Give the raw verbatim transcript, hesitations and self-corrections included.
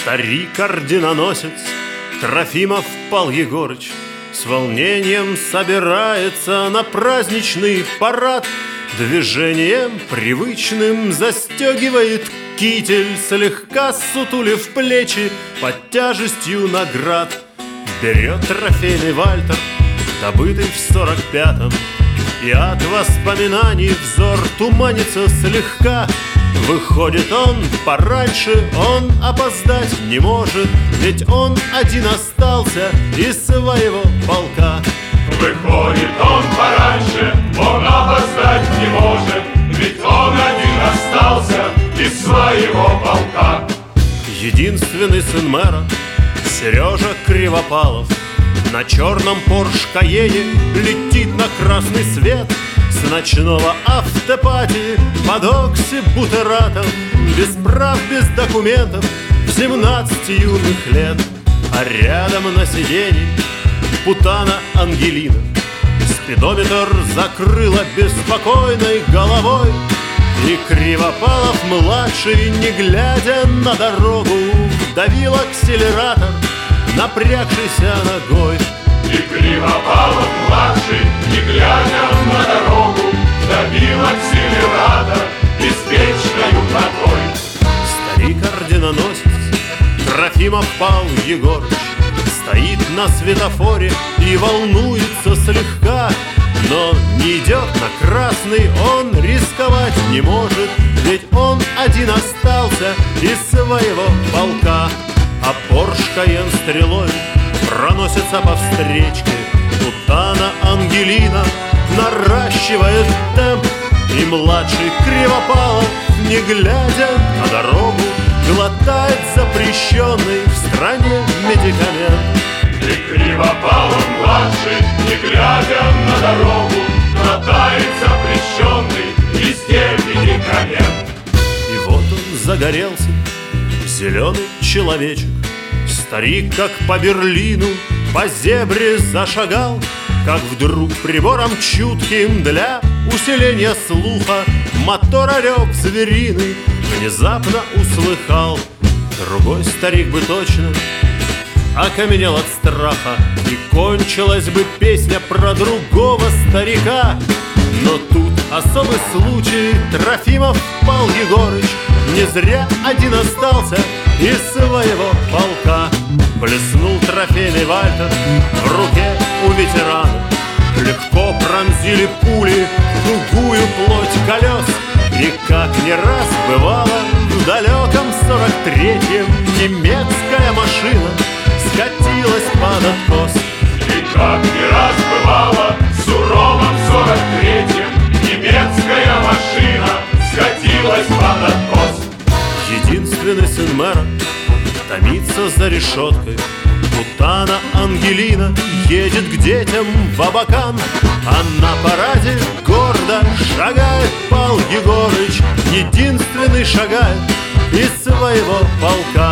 Старик-орденоносец Трофимов Пал Егорыч с волнением собирается на праздничный парад. Движением привычным застегивает китель, слегка сутулив плечи под тяжестью наград. Берет трофейный вальтер, добытый в сорок пятом, и от воспоминаний взор туманится слегка. Выходит он пораньше, он опоздать не может, ведь он один остался из своего полка. Выходит он пораньше, он опоздать не может, ведь он один остался из своего полка. Единственный сын мэра, Сережа Кривопалов, на черном Порш Каене летит на красный свет с ночного автопати под оксибутератом, без прав, без документов, в семнадцать юных лет. А рядом на сиденье путана Ангелина, спидометр закрыла беспокойной головой. И Кривопалов-младший, не глядя на дорогу, вдавил акселератор, напрягшийся ногой. И Кривопалов-младший, не глядя на дорогу, вдавил акселератор беспечною ногой. Старик-орденоносец Трофимов Пал Егорыч стоит на светофоре и волнуется слегка, но не идет на красный, он рисковать не может, ведь он один остался из своего полка. А Порш Каен стрелой проносится по встречке, путана Ангелина наращивает темп, и младший Кривопалов, не глядя на дорогу, глотает запрещенный в стране медикамент. И Кривопалов-младший, не глядя на дорогу, глотает запрещенный везде медикамент. И вот он загорелся, зеленый человечек. Старик, как по Берлину, по зебре зашагал, как вдруг прибором чутким для усиления слуха мотор орёк звериный внезапно услыхал. Другой старик бы точно окаменел от страха, и кончилась бы песня про другого старика. Но тут особый случай, Трофимов Пал Егорыч не зря один остался из своего полка. Блеснул трофейный вальтер в руке у ветерана, легко пронзили пули тугую плоть колес. И как не раз бывало, в далеком сорок третьем немецкая машина скатилась под откос. И как не раз бывало, в суровом сорок третьем немецкая машина скатилась под откос. Единственный сын мэра томится за решеткой, путана Ангелина едет к детям в Абакан. А на параде гордо шагает Пал Егорыч, единственный шагает из своего полка.